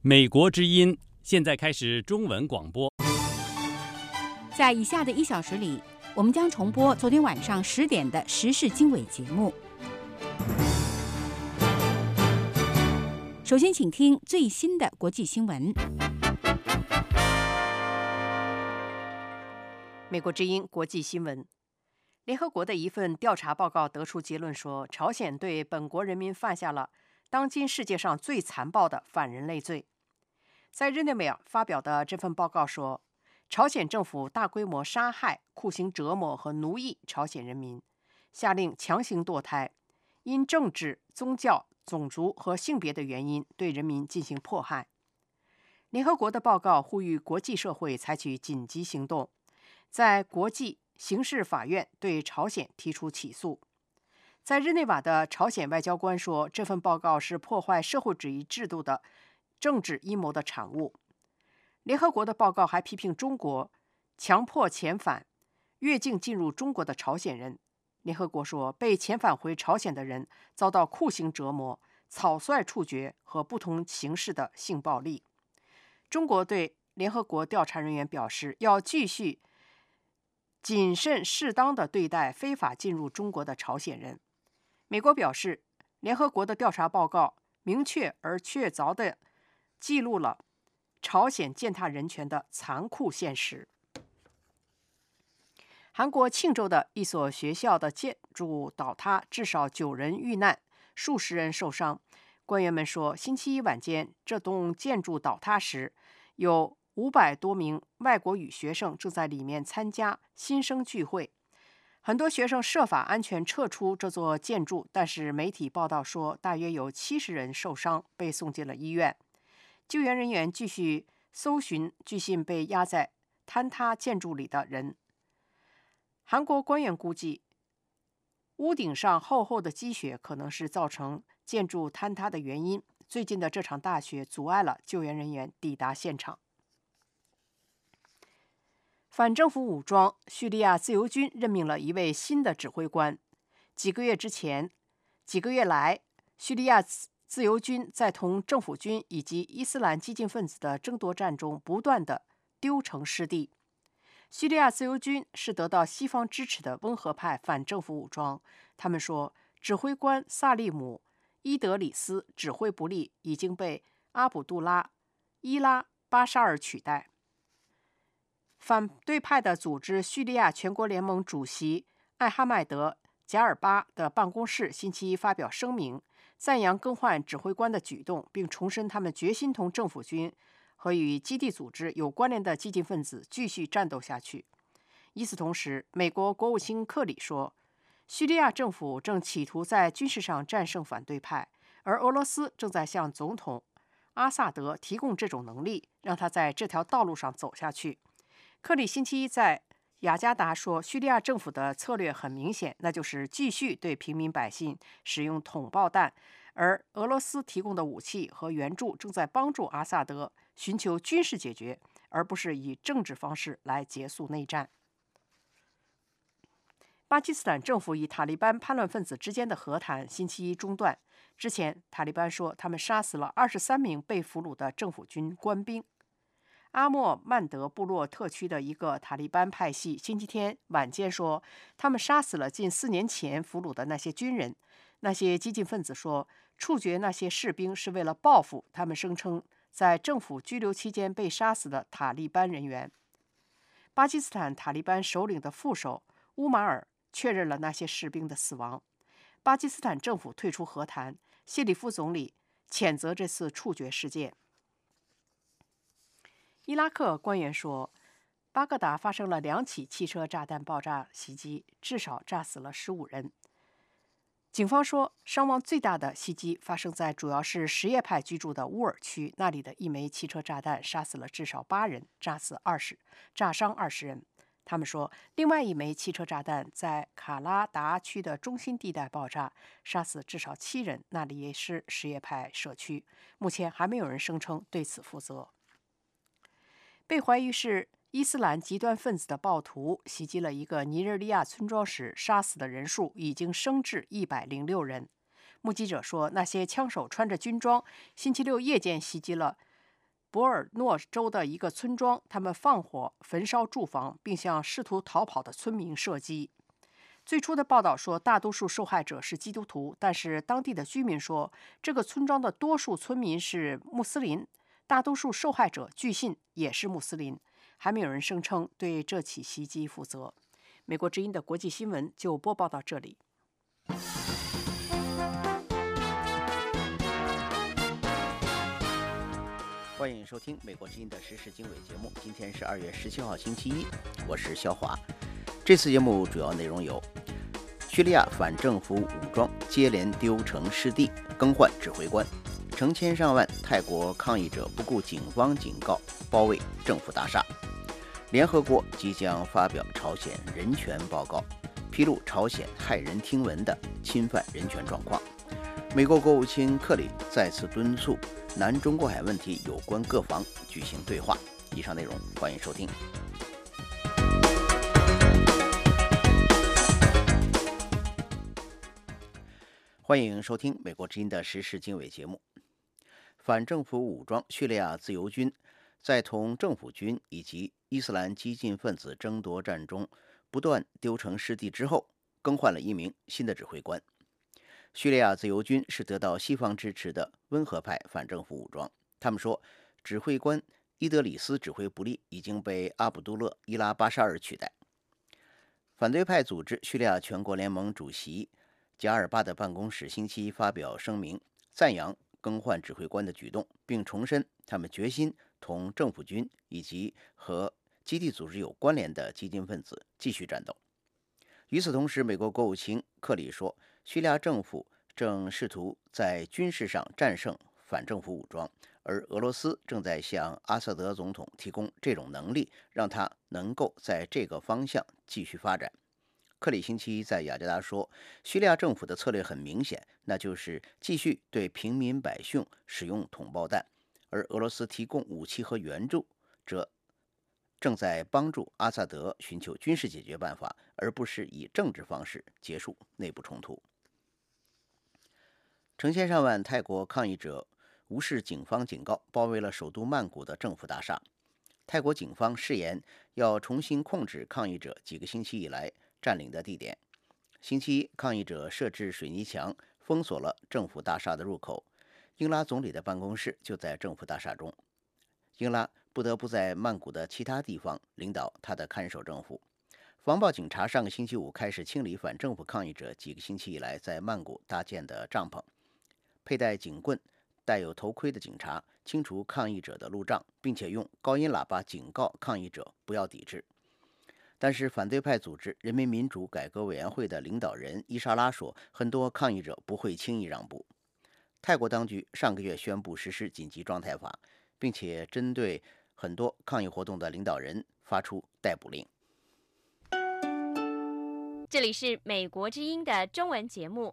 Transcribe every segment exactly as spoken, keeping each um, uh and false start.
美国之音现在开始中文广播。 在以下的一小时里，我们将重播昨天晚上十点的时事经纬节目。首先，请听最新的国际新闻。 美国之音国际新闻，联合国的一份调查报告得出结论说，朝鲜对本国人民犯下了当今世界上最残暴的反人类罪。在日内瓦发表的这份报告说，朝鲜政府大规模杀害、酷刑折磨和奴役朝鲜人民，下令强行堕胎，因政治、宗教、种族和性别的原因对人民进行迫害。联合国的报告呼吁国际社会采取紧急行动，在国际刑事法院对朝鲜提出起诉。在日内瓦的朝鲜外交官说，这份报告是破坏社会主义制度的政治阴谋的产物。联合国的报告还批评中国强迫遣返越境进入中国的朝鲜人。联合国说，被遣返回朝鲜的人遭到酷刑折磨、草率处决和不同形式的性暴力。中国对联合国调查人员表示，要继续谨慎适当地对待非法进入中国的朝鲜人。美国表示，联合国的调查报告明确而确凿地记录了朝鲜践踏人权的残酷现实。韩国庆州的一所学校的建筑倒塌，至少九人遇难，数十人受伤。官员们说，星期一晚间，这栋建筑倒塌时，有五百多名外国语学生正在里面参加新生聚会。很多学生设法安全撤出这座建筑，但是媒体报道说，大约有七十人受伤，被送进了医院。救援人员继续搜寻据信被压在坍塌建筑里的人。韩国官员估计，屋顶上厚厚的积雪可能是造成建筑坍塌的原因。最近的这场大雪阻碍了救援人员抵达现场。反政府武装叙利亚自由军任命了一位新的指挥官。几个月之前，几个月来，叙利亚自由军在同政府军以及伊斯兰激进分子的争夺战中不断地丢城失地。叙利亚自由军是得到西方支持的温和派反政府武装。他们说，指挥官萨利姆·伊德里斯指挥不力，已经被阿卜杜拉·伊拉·巴沙尔取代。反对派的组织叙利亚全国联盟主席艾哈迈德·贾尔巴的办公室星期一发表声明，赞扬更换指挥官的举动，并重申他们决心同政府军和与基地组织有关联的激进分子继续战斗下去。与此同时，美国国务卿克里说，叙利亚政府正企图在军事上战胜反对派，而俄罗斯正在向总统阿萨德提供这种能力，让他在这条道路上走下去。克里星期一在雅加达说，叙利亚政府的策略很明显，那就是继续对平民百姓使用统爆弹，而俄罗斯提供的武器和援助正在帮助阿萨德寻求军事解决，而不是以政治方式来结束内战。巴基斯坦政府与塔利班叛乱分子之间的和谈星期一中断。之前，塔利班说他们杀死了二十三名被俘虏的政府军官兵。阿莫曼德部落特区的一个塔利班派系星期天晚间说，他们杀死了近四年前俘虏的那些军人。那些激进分子说，处决那些士兵是为了报复他们声称在政府拘留期间被杀死的塔利班人员。巴基斯坦塔利班首领的副手乌马尔确认了那些士兵的死亡。巴基斯坦政府退出和谈，谢里夫总理谴责这次处决事件。伊拉克官员说，巴格达发生了两起汽车炸弹爆炸袭击，至少炸死了十五人。警方说，伤亡最大的袭击发生在主要是什叶派居住的乌尔区，那里的一枚汽车炸弹杀死了至少八人，炸死二十，炸伤二十人。他们说，另外一枚汽车炸弹在卡拉达区的中心地带爆炸，杀死至少七人，那里也是什叶派社区。目前还没有人声称对此负责。被怀疑是伊斯兰极端分子的暴徒袭击了一个尼日利亚村庄时，杀死的人数已经升至一百零六人。目击者说，那些枪手穿着军装，星期六夜间袭击了博尔诺州的一个村庄，他们放火焚烧住房，并向试图逃跑的村民射击。最初的报道说，大多数受害者是基督徒，但是当地的居民说，这个村庄的多数村民是穆斯林，大多数受害者据信也是穆斯林。还没有人声称对这起袭击负责。美国之音的国际新闻就播报到这里。 欢迎收听美国之音的时事经纬节目。今天是二月十七号星期一，我是肖华。这次节目主要内容有：叙利亚反政府武装接连丢城失地，更换指挥官；成千上万泰国抗议者不顾警方警告，包围政府大厦；联合国即将发表朝鲜人权报告，披露朝鲜骇人听闻的侵犯人权状况；美国国务卿克里再次敦促南中国海问题有关各方举行对话。以上内容欢迎收听。欢迎收听美国之音的时事经纬节目。反政府武装叙利亚自由军在同政府军以及伊斯兰激进分子争夺战中不断丢城失地之后，更换了一名新的指挥官。叙利亚自由军是得到西方支持的温和派反政府武装。他们说，指挥官伊德里斯指挥不力，已经被阿卜杜勒·伊拉巴沙尔取代。反对派组织叙利亚全国联盟主席贾尔巴的办公室星期一发表声明，赞扬更换指挥官的举动，并重申他们决心同政府军以及和基地组织有关联的激进分子继续战斗。与此同时，美国国务卿克里说，叙利亚政府正试图在军事上战胜反政府武装，而俄罗斯正在向阿萨德总统提供这种能力，让他能够在这个方向继续发展。克里星期一在雅加达说，叙利亚政府的策略很明显，那就是继续对平民百姓使用统爆弹，而俄罗斯提供武器和援助，则正在帮助阿萨德寻求军事解决办法，而不是以政治方式结束内部冲突。成千上万泰国抗议者无视警方警告，包围了首都曼谷的政府大厦。泰国警方誓言要重新控制抗议者几个星期以来占领的地点。星期一，抗议者设置水泥墙，封锁了政府大厦的入口。英拉总理的办公室就在政府大厦中。英拉不得不在曼谷的其他地方领导他的看守政府。防暴警察上个星期五开始清理反政府抗议者几个星期以来在曼谷搭建的帐篷。佩戴警棍、戴有头盔的警察清除抗议者的路障，并且用高音喇叭警告抗议者不要抵制。但是反对派组织人民民主改革委员会的领导人伊莎拉说，很多抗议者不会轻易让步。泰国当局上个月宣布实施紧急状态法，并且针对很多抗议活动的领导人发出逮捕令。 这里是美国之音的中文节目。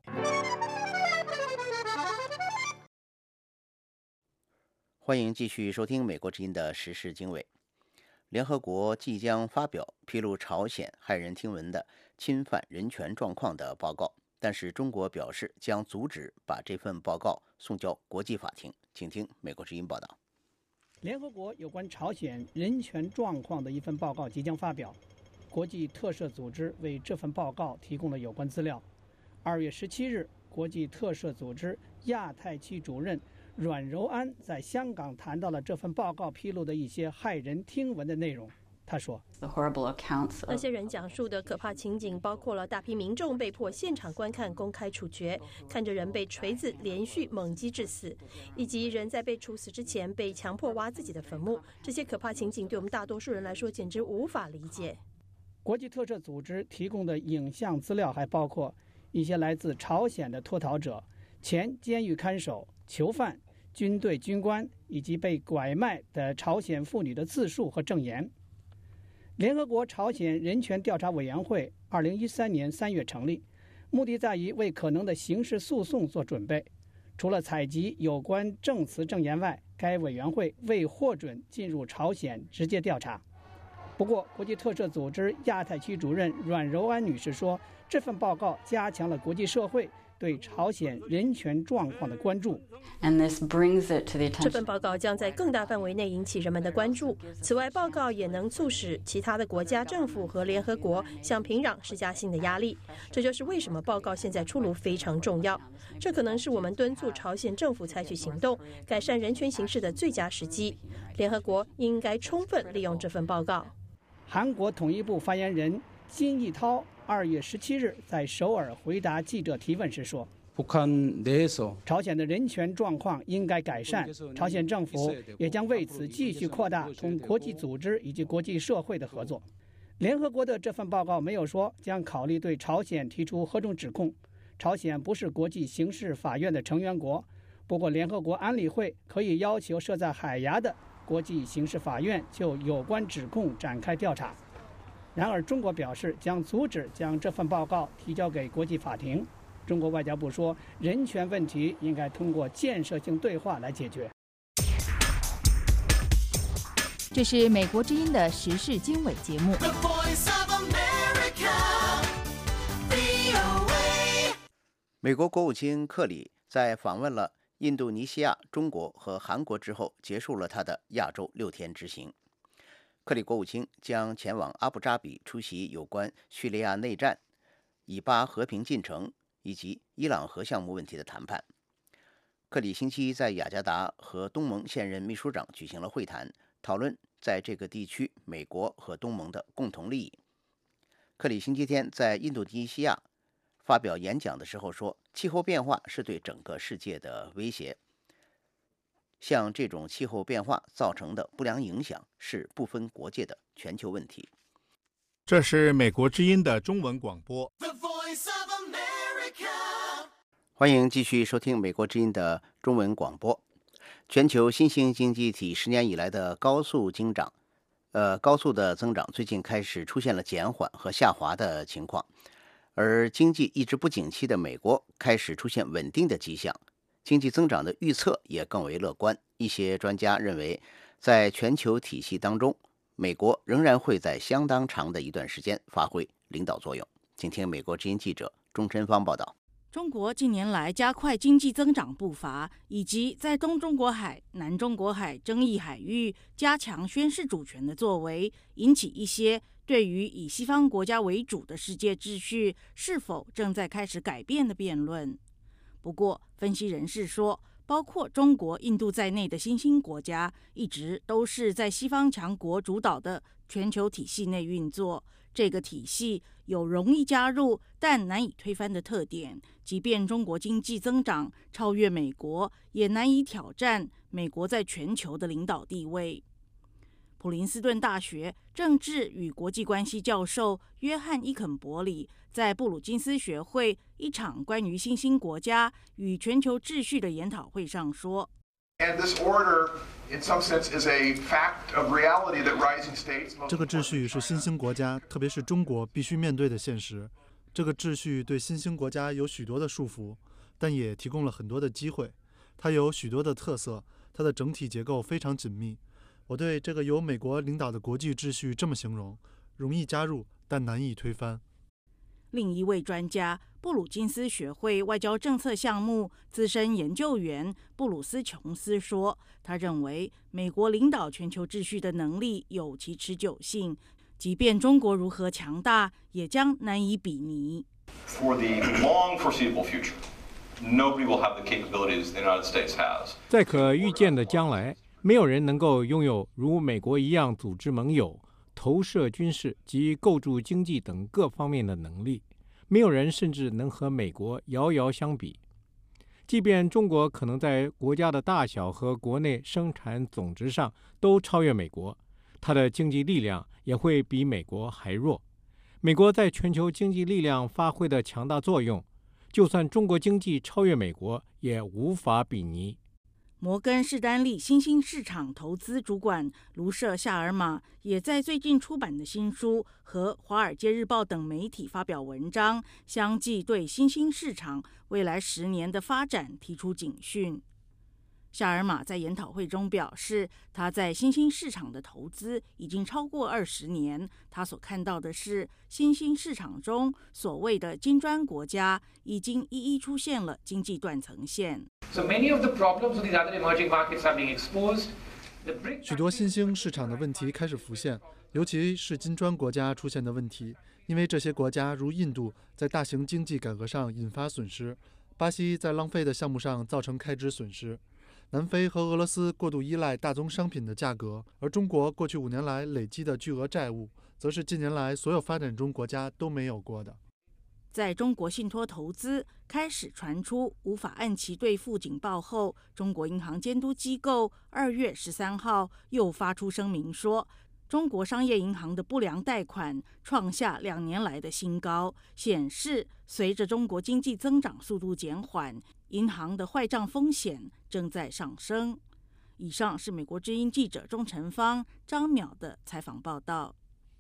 欢迎继续收听美国之音的时事经纬。联合国即将发表披露朝鲜骇人听闻的侵犯人权状况的报告，但是中国表示将阻止把这份报告送交国际法庭。请听美国之音报道。 联合国有关朝鲜人权状况的一份报告即将发表，国际特赦组织为这份报告提供了有关资料。二月十七日，国际特赦组织亚太区主任阮柔安在香港谈到了这份报告披露的一些骇人听闻的内容。他说， 那些人讲述的可怕情景包括了大批民众被迫现场观看公开处决，看着人被锤子连续猛击致死，以及人在被处死之前被强迫挖自己的坟墓。这些可怕情景对我们大多数人来说简直无法理解。 国际特赦组织提供的影像资料还包括一些来自朝鲜的脱逃者、前监狱看守、囚犯、军队军官以及被拐卖的朝鲜妇女的自述和证言。联合国朝鲜人权调查委员会二零一三年三月成立，目的在于为可能的刑事诉讼做准备。除了采集有关证词证言外，该委员会未获准进入朝鲜直接调查。不过，国际特赦组织亚太区主任阮柔安女士说，这份报告加强了国际社会对朝鲜人权状况的关注。 这份报告将在更大范围内引起人们的关注。此外，报告也能促使其他的国家政府和联合国向平壤施加新的压力。这就是为什么报告现在出炉非常重要。这可能是我们敦促朝鲜政府采取行动、改善人权形势的最佳时机。联合国应该充分利用这份报告。 韩国统一部发言人金义涛二月十七日在首尔回答记者提问时说，朝鲜的人权状况应该改善，朝鲜政府也将为此继续扩大同国际组织以及国际社会的合作。联合国的这份报告没有说将考虑对朝鲜提出何种指控。朝鲜不是国际刑事法院的成员国，不过联合国安理会可以要求设在海牙的国际刑事法院就有关指控展开调查。然而，中国表示将阻止将这份报告提交给国际法庭。中国外交部说，人权问题应该通过建设性对话来解决。 这是美国之音的时事经纬节目。 美国国务卿克里在访问了印度尼西亚、中国和韩国之后，结束了他的亚洲六天之行。克里国务卿将前往阿布扎比出席有关叙利亚内战、以巴和平进程以及伊朗核项目问题的谈判。克里星期一在雅加达和东盟现任秘书长举行了会谈，讨论在这个地区美国和东盟的共同利益。克里星期天在印度尼西亚发表演讲的时候说，气候变化是对整个世界的威胁，像这种气候变化造成的不良影响是不分国界的全球问题。 这是美国之音的中文广播。 欢迎继续收听美国之音的中文广播。全球新兴经济体十年以来的高速增长，呃，高速的增长最近开始出现了减缓和下滑的情况。而经济一直不景气的美国开始出现稳定的迹象，经济增长的预测也更为乐观。一些专家认为，在全球体系当中，美国仍然会在相当长的一段时间发挥领导作用。请听美国之音记者钟晨芳报道。 中国近年来加快经济增长步伐，以及在东中国海、南中国海争议海域加强宣示主权的作为，引起一些对于以西方国家为主的世界秩序是否正在开始改变的辩论。不过，分析人士说，包括中国、印度在内的新兴国家一直都是在西方强国主导的全球体系内运作。这个体系有容易加入但难以推翻的特点，即便中国经济增长超越美国，也难以挑战美国在全球的领导地位。普林斯顿大学政治与国际关系教授约翰·伊肯伯里在布鲁金斯学会一场关于新兴国家与全球秩序的研讨会上说， 这个秩序是新兴国家，特别是中国必须面对的现实。这个秩序对新兴国家有许多的束缚，但也提供了很多的机会。它有许多的特色，它的整体结构非常紧密。我对这个由美国领导的国际秩序这么形容：容易加入，但难以推翻。 另一位专家，布鲁金斯学会外交政策项目资深研究员布鲁斯·琼斯说，他认为美国领导全球秩序的能力有其持久性，即便中国如何强大，也将难以比拟。 For the long foreseeable future, nobody will have the capabilities the United States has. 在可预见的将来，没有人能够拥有如美国一样组织盟友、投射军事及构筑经济等各方面的能力，没有人甚至能和美国遥遥相比。即便中国可能在国家的大小和国内生产总值上都超越美国，它的经济力量也会比美国还弱。美国在全球经济力量发挥的强大作用，就算中国经济超越美国，也无法比拟。 摩根士丹利新兴市场投资主管卢舍夏尔玛也在最近出版的新书和《华尔街日报》等媒体发表文章，相继对新兴市场未来十年的发展提出警讯。 夏尔马在研讨会中表示，他在新兴市场的投资已经超过二十年。他所看到的是，新兴市场中所谓的金砖国家已经一一出现了经济断层线。 So many of the problems of these other emerging markets are being exposed. 许多新兴市场的问题开始浮现，尤其是金砖国家出现的问题，因为这些国家如印度在大型经济改革上引发损失，巴西在浪费的项目上造成开支损失。南非和俄罗斯过度依赖大宗商品的价格，而中国过去五年来累积的巨额债务，则是近年来所有发展中国家都没有过的。 在中国信托投资开始传出无法按期兑付警报后，中国银行监督机构二月十三号又发出声明说，中国商业银行的不良贷款创下两年来的新高，显示随着中国经济增长速度减缓，银行的坏账风险正在上升。以上是美国之音记者钟晨芳、张淼的采访报道。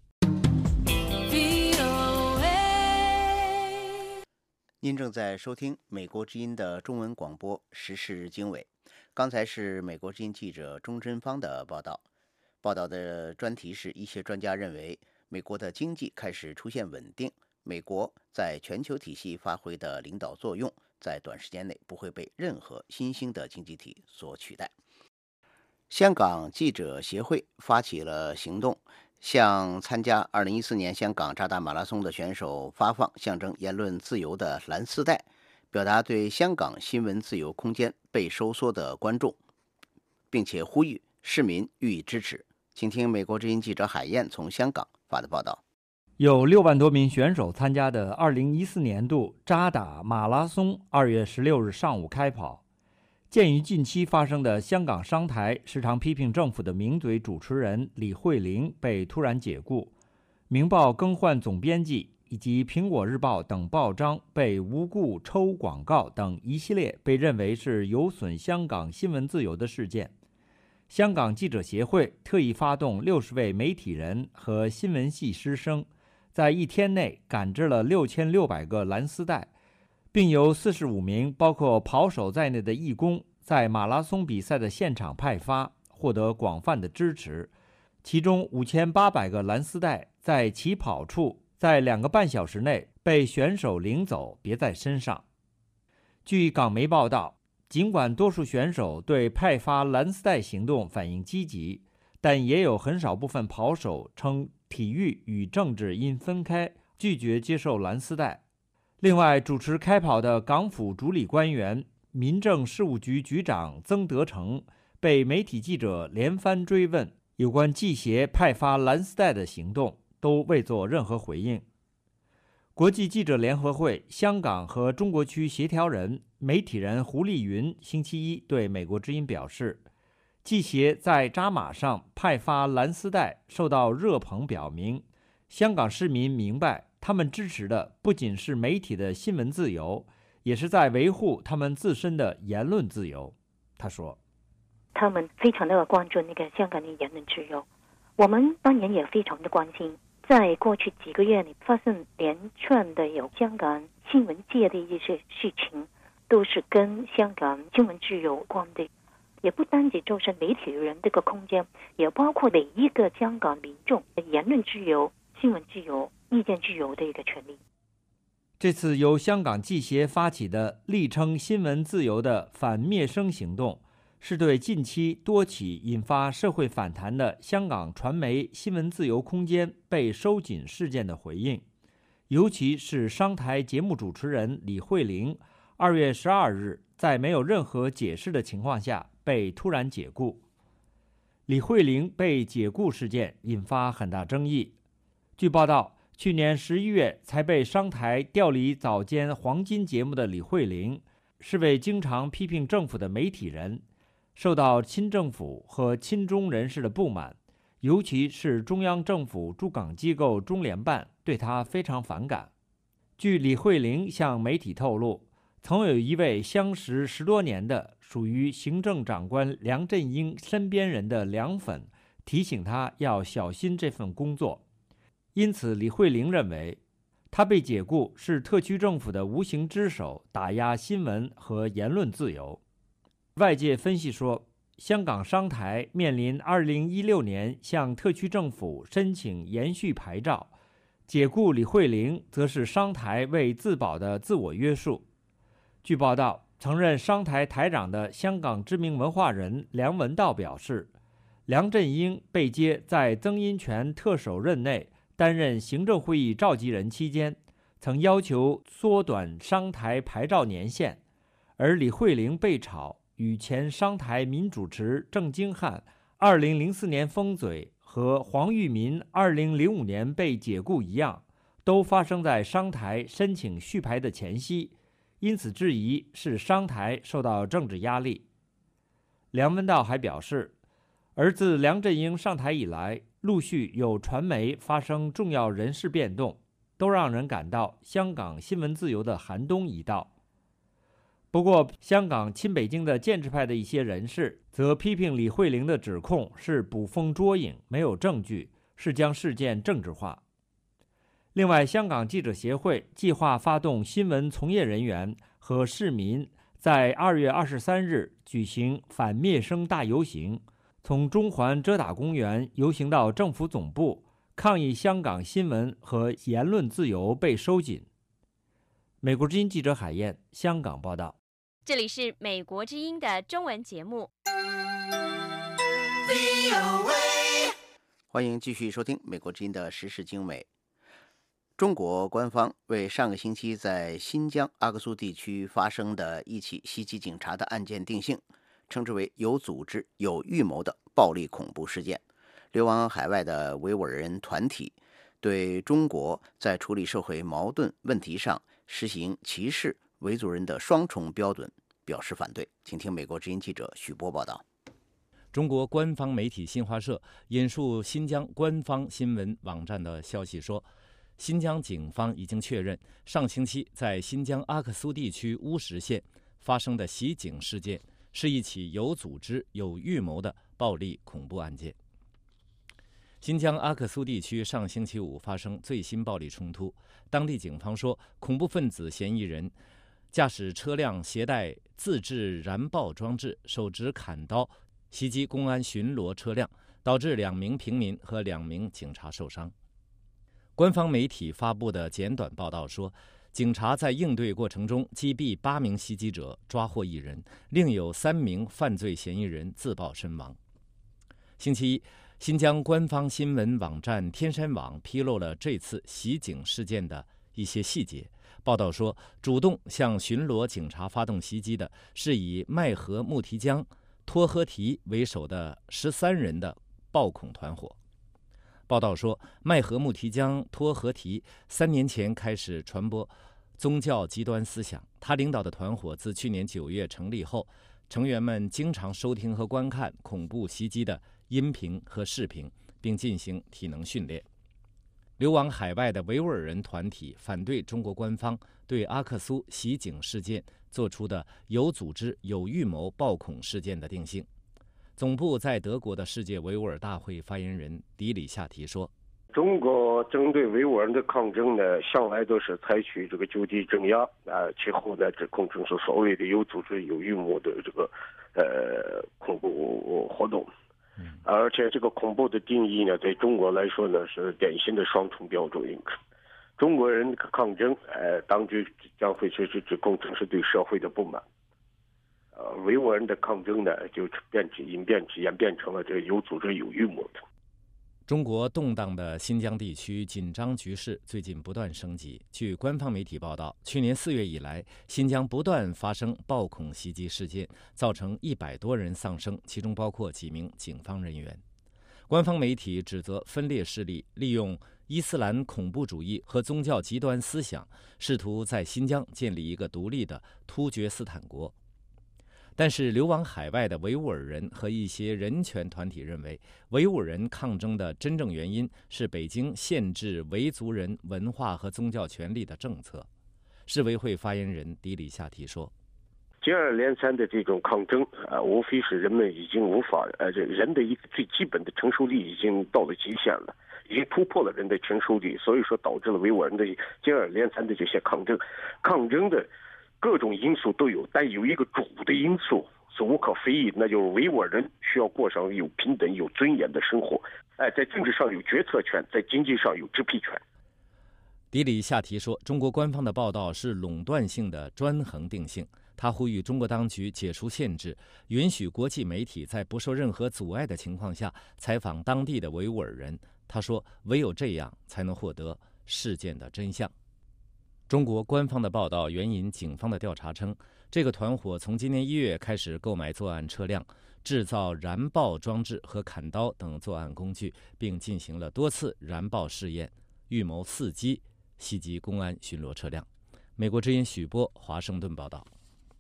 您正在收听美国之音的中文广播时事经纬。刚才是美国之音记者钟真芳的报道。报道的专题是一些专家认为，美国的经济开始出现稳定，美国在全球体系发挥的领导作用，在短时间内不会被任何新兴的经济体所取代。香港记者协会发起了行动，向参加二零一四年香港渣打马拉松的选手发放象征言论自由的蓝丝带，表达对香港新闻自由空间被收缩的关注，并且呼吁市民予以支持。请听美国之音记者海燕从香港发的报道。 有六万多名选手参加的二零一四年度渣打马拉松二月十六日上午开跑。鉴于近期发生的香港商台时常批评政府的名嘴主持人李慧玲被突然解雇，明报更换总编辑，以及苹果日报等报章被无故抽广告等一系列被认为是有损香港新闻自由的事件，香港记者协会特意发动六十位媒体人和新闻系师生，在一天内赶制了六千六百个蓝丝带，并由四十五名包括跑手在内的义工在马拉松比赛的现场派发，获得广泛的支持。其中五千八百个蓝丝带在起跑处在两个半小时内被选手领走，别在身上。据港媒报道，尽管多数选手对派发蓝丝带行动反应积极，但也有很少部分跑手称体育与政治应分开，拒绝接受蓝丝带。另外，主持开跑的港府主理官员、民政事务局局长曾德成被媒体记者连番追问有关记协派发蓝丝带的行动，都未做任何回应。国际记者联合会香港和中国区协调人、媒体人胡丽云星期一对美国之音表示，记协在扎马上派发蓝丝带受到热捧，表明香港市民明白他们支持的不仅是媒体的新闻自由，也是在维护他们自身的言论自由。他说， 他们非常的关注那个香港的言论自由，我们当然也非常的关心。在过去几个月里发生连串的有香港新闻界的一些事情，都是跟香港新闻自由有关的，也不单只就是媒体人这个空间，也包括每一个香港民众的言论自由、新闻自由、意见自由的一个权利。 这次由香港记协发起的力称新闻自由的反灭声行动，是对近期多起引发社会反弹的香港传媒新闻自由空间被收紧事件的回应，尤其是商台节目主持人李慧玲二月十二日在没有任何解释的情况下被突然解雇。李慧玲被解雇事件引发很大争议。据报道，去年十一月才被商台调离早间黄金节目的李慧玲，是位经常批评政府的媒体人，受到亲政府和亲中人士的不满，尤其是中央政府驻港机构中联办对他非常反感。据李慧玲向媒体透露，曾有一位相识十多年的属于行政长官梁振英身边人的梁粉提醒他要小心这份工作，因此李慧玲认为他被解雇是特区政府的无形之手打压新闻和言论自由。 外界分析说，香港商台面临二零一六年向特区政府申请延续牌照，解雇李慧玲则是商台为自保的自我约束。据报道，曾任商台台长的香港知名文化人梁文道表示，梁振英被接在曾荫权特首任内担任行政会议召集人期间，曾要求缩短商台牌照年限，而李慧玲被炒与前商台民主持郑经翰二零零四年封嘴和黄裕民二零零五年被解雇一样，都发生在商台申请续牌的前夕，因此质疑是商台受到政治压力。梁文道还表示，而自梁振英上台以来，陆续有传媒发生重要人事变动，都让人感到香港新闻自由的寒冬已到。不过，香港亲北京的建制派的一些人士则批评李慧玲的指控是捕风捉影，没有证据，是将事件政治化。另外，香港记者协会计划发动新闻从业人员和市民在二月二十三日举行反灭声大游行，从中环遮打公园游行到政府总部，抗议香港新闻和言论自由被收紧。美国之音记者海燕，香港报道。 这里是美国之音的中文节目。 欢迎继续收听美国之音的时事经纬。中国官方为上个星期在新疆阿克苏地区发生的一起袭击警察的案件定性，称之为有组织、有预谋的暴力恐怖事件。流亡海外的维吾尔人团体对中国在处理社会矛盾问题上实行歧视维族人的双重标准表示反对。请听美国之音记者许波报道。 中国官方媒体新华社引述新疆官方新闻网站的消息说，新疆警方已经确认上星期在新疆阿克苏地区乌什县发生的袭警事件是一起有组织、有预谋的暴力恐怖案件。新疆阿克苏地区上星期五发生最新暴力冲突，当地警方说，恐怖分子嫌疑人驾驶车辆携带自制燃爆装置，手持砍刀袭击公安巡逻车辆，导致两名平民和两名警察受伤。官方媒体发布的简短报道说，警察在应对过程中击毙八名袭击者，抓获一人，另有三名犯罪嫌疑人自曝身亡。星期一，新疆官方新闻网站天山网披露了这次袭警事件的一些细节。报道说，主动向巡逻警察发动袭击的是以麦河木提江、托合提为首的十三人的暴恐团伙。报道说，麦河木提江、托合提三年前开始传播宗教极端思想。他领导的团伙自去年九月成立后，成员们经常收听和观看恐怖袭击的音频和视频，并进行体能训练。流亡海外的维吾尔人团体反对中国官方对阿克苏袭警事件做出的有组织、有预谋暴恐事件的定性。总部在德国的世界维吾尔大会发言人迪里夏提说， 中国针对维吾尔人的抗争呢，向来都是采取这个就地镇压啊，其后呢指控成是所谓的有组织、有预谋的这个呃恐怖活动。而且这个恐怖的定义呢，对中国来说呢是典型的双重标准。中国人抗争，呃，当局将会实施指控成是对社会的不满。呃，维吾尔人的抗争呢，就变演变演变成了这个有组织、有预谋的。 中国动荡的新疆地区紧张局势最近不断升级。据官方媒体报道，去年四月以来，新疆不断发生暴恐袭击事件，造成一百多人丧生，其中包括几名警方人员。官方媒体指责分裂势力利用伊斯兰恐怖主义和宗教极端思想，试图在新疆建立一个独立的突厥斯坦国。但是流亡海外的维吾尔人和一些人权团体认为，维吾尔人抗争的真正原因是北京限制维族人文化和宗教权利的政策。世维会发言人迪里夏提说， 接二连三的这种抗争啊，无非是人们已经无法呃，这人的一个最基本的承受力已经到了极限了，已经突破了人的承受力，所以说导致了维吾尔人的接二连三的这些抗争，抗争的各种因素都有，但有一个主的因素是无可非议，那就是维吾尔人需要过上有平等、有尊严的生活。哎，在政治上有决策权，在经济上有支配权。 迪里下提说，中国官方的报道是垄断性的专横定性。他呼吁中国当局解除限制，允许国际媒体在不受任何阻碍的情况下采访当地的维吾尔人。他说，唯有这样才能获得事件的真相。中国官方的报道援引警方的调查称，这个团伙从今年一月开始购买作案车辆，制造燃爆装置和砍刀等作案工具，并进行了多次燃爆试验，预谋伺机袭击公安巡逻车辆。美国之音许波华盛顿报道。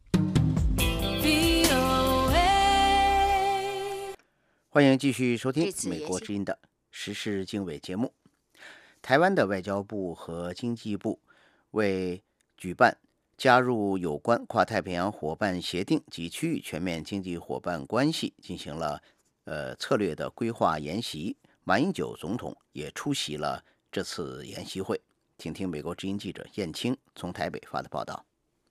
欢迎继续收听美国之音的时事经纬节目。台湾的外交部和经济部为举办加入有关跨太平洋伙伴协定及区域全面经济伙伴关系进行了呃策略的规划研习。马英九总统也出席了这次研习会。请听美国之音记者燕青从台北发的报道。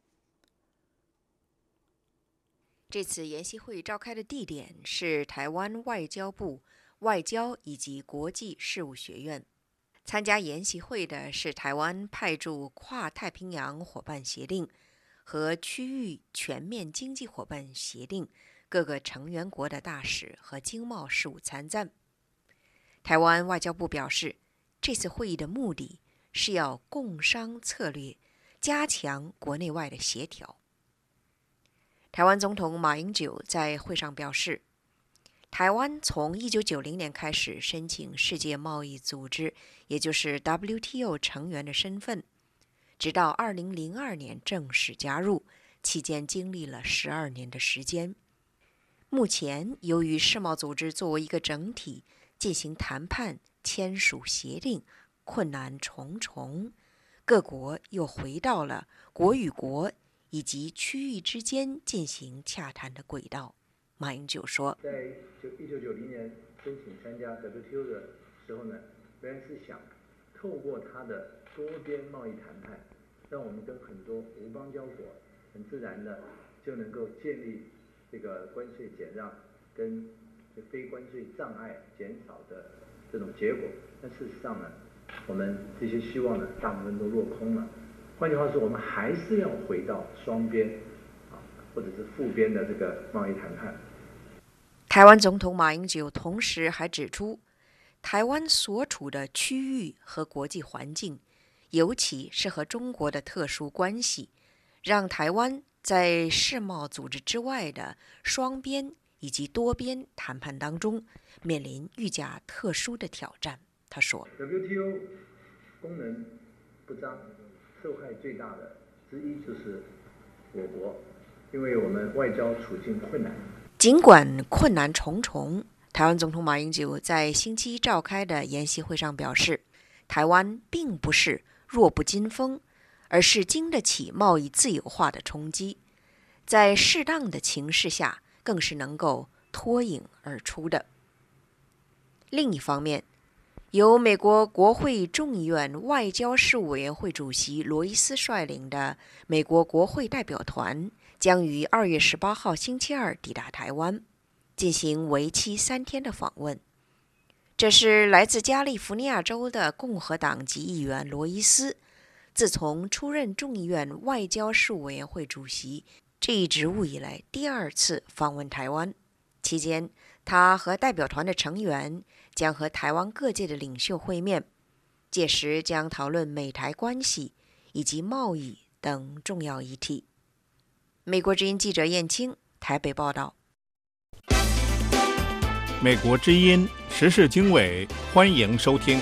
这次研习会召开的地点是台湾外交部外交以及国际事务学院。参加研习会的是台湾派驻跨太平洋伙伴协定和区域全面经济伙伴协定各个成员国的大使和经贸事务参赞。台湾外交部表示，这次会议的目的是要共商策略，加强国内外的协调。台湾总统马英九在会上表示，台湾从一九九零年开始申请世界贸易组织，也就是 W T O 成员的身份，直到二零零二年正式加入，期间经历了十二年的时间。目前，由于世贸组织作为一个整体进行谈判、签署协定，困难重重，各国又回到了国与国以及区域之间进行洽谈的轨道。马英九说， 在一九九零年申请参加 W T O 的时候呢，本来是想透过它的多边贸易谈判，让我们跟很多无邦交国很自然的就能够建立这个关税减让跟非关税障碍减少的这种结果。但事实上呢，我们这些希望呢，大部分都落空了。换句话说，我们还是要回到双边啊，或者是复边的这个贸易谈判。 台湾总统马英九同时还指出，台湾所处的区域和国际环境，尤其是和中国的特殊关系，让台湾在世贸组织之外的双边以及多边谈判当中，面临愈加特殊的挑战。他说 ，W T O 功能不彰，受害最大的之一就是我国，因为我们外交处境困难。 尽管困难重重，台湾总统马英九在星期一召开的研习会上表示，台湾并不是弱不禁风，而是经得起贸易自由化的冲击，在适当的情势下，更是能够脱颖而出的。另一方面，由美国国会众议院外交事务委员会主席罗伊斯率领的美国国会代表团将于二月十八号星期二抵达台湾，进行为期三天的访问。这是来自加利福尼亚州的共和党籍议员罗伊斯，自从出任众议院外交事务委员会主席这一职务以来第二次访问台湾。期间，他和代表团的成员将和台湾各界的领袖会面，届时将讨论美台关系以及贸易等重要议题。美国之音记者燕青台北报道。 美国之音时事经纬，欢迎收听。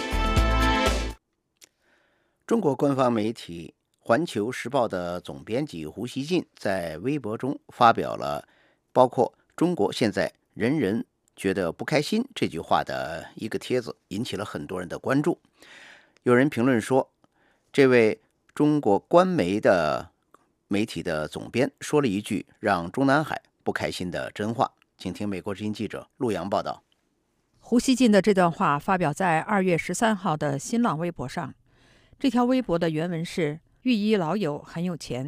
中国官方媒体《环球时报》的总编辑胡锡进在微博中发表了包括“中国现在人人觉得不开心”这句话的一个帖子，引起了很多人的关注。有人评论说，这位中国官媒的媒体的总编说了一句让中南海不开心的真话。请听美国之音记者陆阳报道。 胡锡进的这段话发表在二月十三号的新浪微博上。这条微博的原文是：御医老友很有钱，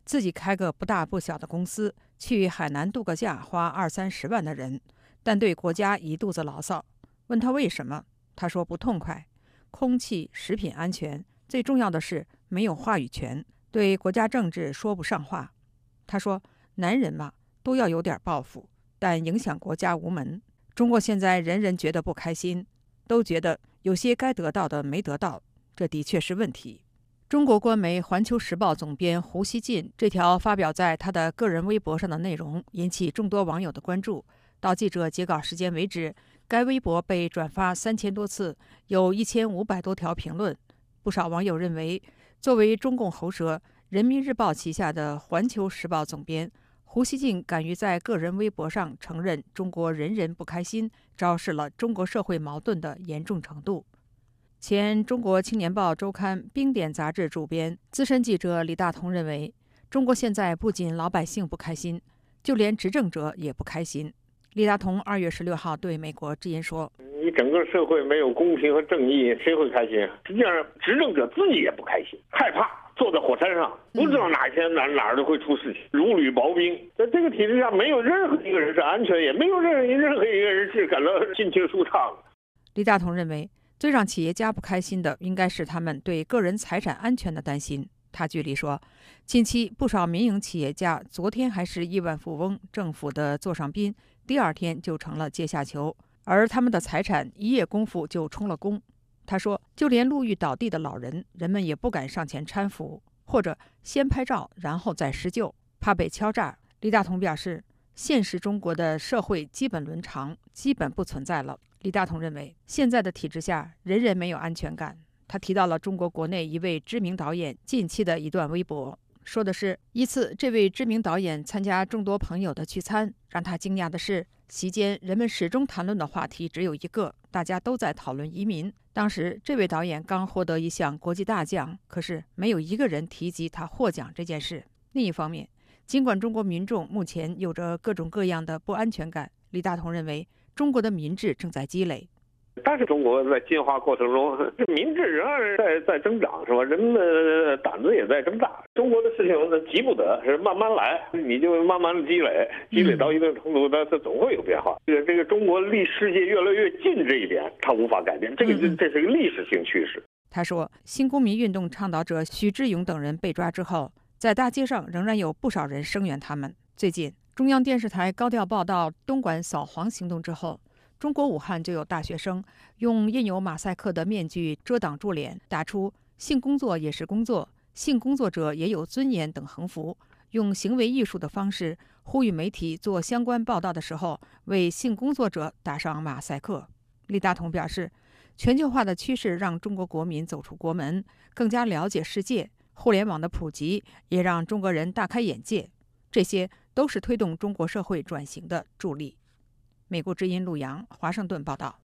自己开个不大不小的公司，去海南度个假花二三十万的人，但对国家一肚子牢骚。问他为什么，他说不痛快，空气、食品安全，最重要的是没有话语权，对国家政治说不上话。他说，男人嘛，都要有点抱负，但影响国家无门。中国现在人人觉得不开心，都觉得有些该得到的没得到，这的确是问题。中国官媒《环球时报》总编胡锡进这条发表在他的个人微博上的内容引起众多网友的关注。到记者截稿时间为止，该微博被转发三千多次，有一千五百多条评论。不少网友认为，作为中共喉舌，人民日报旗下的《环球时报》总编胡锡进敢于在个人微博上承认中国人人不开心，昭示了中国社会矛盾的严重程度。前中国青年报周刊冰点杂志主编、资深记者李大同认为，中国现在不仅老百姓不开心，就连执政者也不开心。李大同二月十六号对美国之音说：“ 你整个社会没有公平和正义，谁会开心？实际上，执政者自己也不开心，害怕坐在火山上，不知道哪天哪哪儿都会出事情，如履薄冰。在这个体制下，没有任何一个人是安全，也没有任何任何一个人是感到心情舒畅。” 李大同认为，最让企业家不开心的，应该是他们对个人财产安全的担心。他举例说，近期不少民营企业家昨天还是亿万富翁、政府的座上宾，第二天就成了阶下囚，而他们的财产一夜功夫就充了公。他说，就连路遇倒地的老人，人们也不敢上前搀扶，或者先拍照然后再施救，怕被敲诈。李大同表示，现实中国的社会基本伦常基本不存在了。李大同认为，现在的体制下，人人没有安全感。他提到了中国国内一位知名导演近期的一段微博，说的是一次这位知名导演参加众多朋友的聚餐，让他惊讶的是，席间人们始终谈论的话题只有一个，大家都在讨论移民。当时这位导演刚获得一项国际大奖，可是没有一个人提及他获奖这件事。另一方面，尽管中国民众目前有着各种各样的不安全感，李大同认为中国的民智正在积累。 但是中国在进化过程中，这民智仍然在在增长，是吧？人们的胆子也在增大。中国的事情呢，急不得，是慢慢来，你就慢慢的积累，积累到一定程度，它它总会有变化。这个这个中国离世界越来越近这一点，它无法改变，这个这是一个历史性趋势。 他说，新公民运动倡导者许志勇等人被抓之后，在大街上仍然有不少人声援他们。最近，中央电视台高调报道东莞扫黄行动之后，中国武汉就有大学生用印有马赛克的面具遮挡住脸，打出性工作也是工作，性工作者也有尊严等横幅，用行为艺术的方式呼吁媒体做相关报道的时候为性工作者打上马赛克。李大同表示，全球化的趋势让中国国民走出国门，更加了解世界，互联网的普及也让中国人大开眼界，这些都是推动中国社会转型的助力。美国之音陆洋，华盛顿报道。